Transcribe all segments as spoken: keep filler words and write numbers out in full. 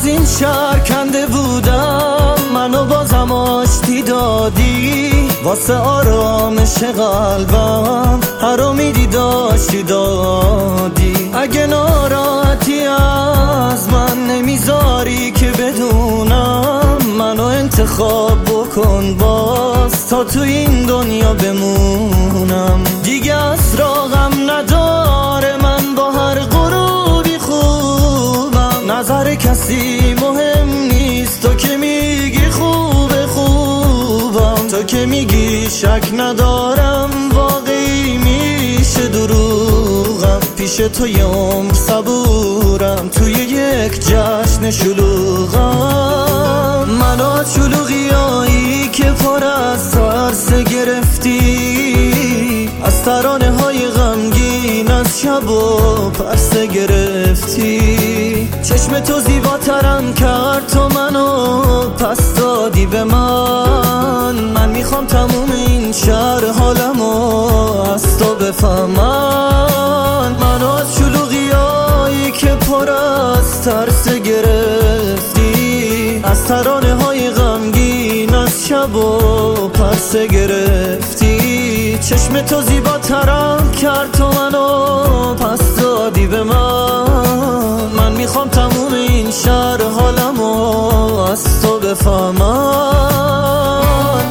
از این شهر کنده بودم، منو بازم آشتی دادی واسه آرامش قلبم، هر امیدی داشتی دادی. اگه ناراحتی از من نمیذاری که بدونم، منو انتخاب بکن باز تا تو این دنیا بمونم. دیگه اسراغم نداره، من با هر غروبی خوبم، نظر کسی مهم نیست، تو که میگی خوبه خوبم، تو که میگی شک ندارم واقعی میشه دروغم. پیش تو یه عمر صبورم، توی یک جشن شلوغم. منو از شلوغیایی که پر از ترس گرفتی، از ترانه های غمگین از شب و پرسه گرفتی. چشم تو زیباترم کرد، تو منو پس دادی به من. من میخوام تموم این شهر حالمو از تو بفهمن. منو از شلوغیایی که پر از ترس گرفتی، از ترانه های غمگین از شب و پرسه گرفتی. چشم تو زیباترم کرد، تو منو پس دادی به من. من میخوام تموم این شهر حالمو از تو بفهمن.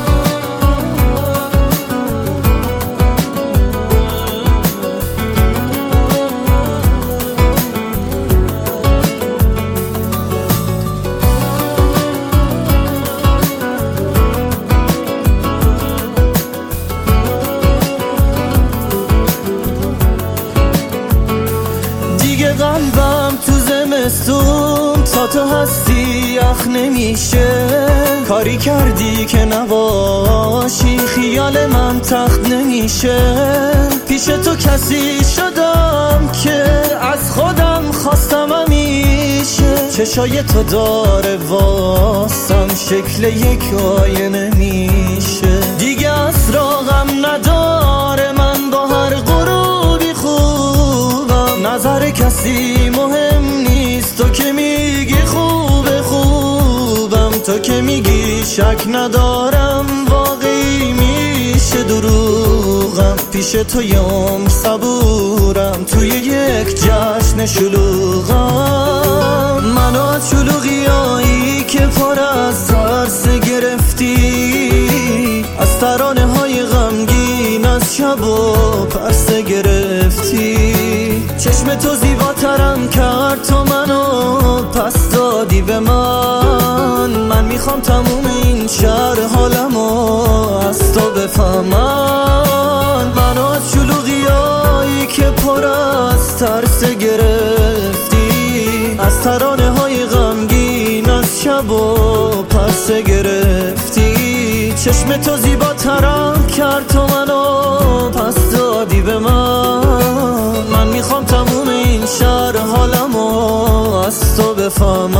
قلبم تو زمستون تا تو هستی یخ نمیشه، کاری کردی که نباشی خیال من تخت نمیشه. پیش تو کسی شدم که از خودم خواستم همیشه، چشای تو داره واسم شکل یک آینه میشه. دیگه اسراغم نداره، من با هر غروبی خوبم، نظر کسی مهم نیست، تو که میگی خوبه خوبم، تو که میگی شک ندارم واقعی میشه دروغم. پیش تو یه عمر صبورم، توی یک جشن شلوغم. منو از شلوغیایی که پر از ترس گرفتی، از ترانه های غمگین از شب و پرسه گرفتی. چشم تو زیباترم کرد، تو منو پس دادی به من. من میخوام تموم این شهر حالمو از تو بفهمن. منو از شلوغیایی که پر از ترس گرفتی، از ترانه های غمگین از شب و پرسه گرفتی. چشم تو زیباترم کرد، تو منو پس دادی به من. من میخوام تموم این شهر حالمو از تو بفهمم.